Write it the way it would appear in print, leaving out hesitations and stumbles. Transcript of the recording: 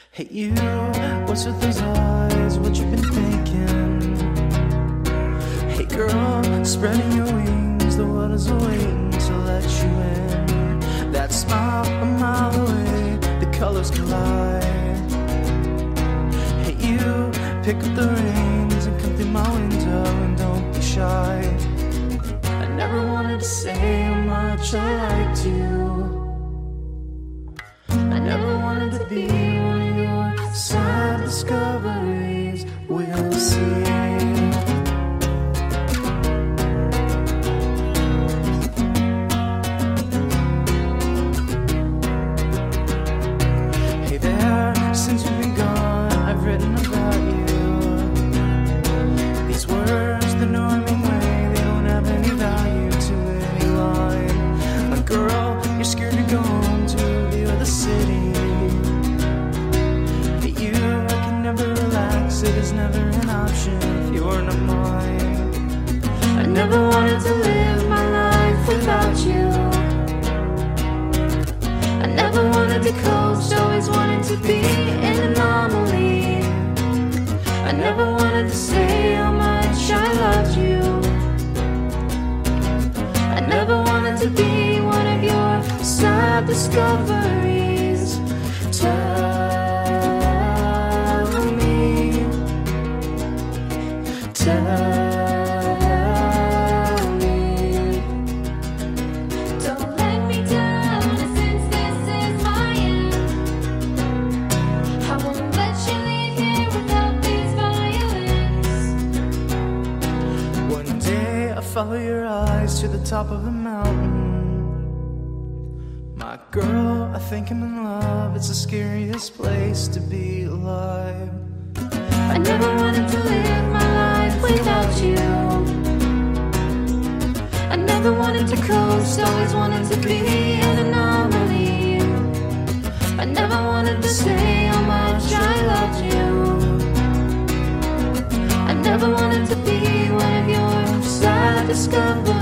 Hey you, what's with those eyes? What you been thinking? Hey girl, spreading your wings, the world is waiting to let you in. That smile a mile away, the colors collide. Hey you, pick up the reins and come through my window and don't be shy. I never wanted to say how much I liked you. I never wanted to be one of your sad discoveries. We'll see. Hey there, since you've been gone, I've written about you. These words, the norming way, they don't have any value to any line. Like girl, you're scared to go home to the other city. But you, I can never relax, it is never an option if you're not mine. I never wanted to live my life without you. I never wanted to coast, always wanted to be an anomaly. I never wanted to say how much I loved you. I never wanted to be one of your sad discoveries. Tell me, Don't let me down, since this is my end. I won't let you leave here without these violins. one day I follow your eyes to the top of a mountain. My girl, I think I'm in love. It's the scariest place to be alive. I never wanted to live my life without you. I never wanted to coast, always wanted to be an anomaly. I never wanted to say how much I loved you. I never wanted to be one of your sad discoveries.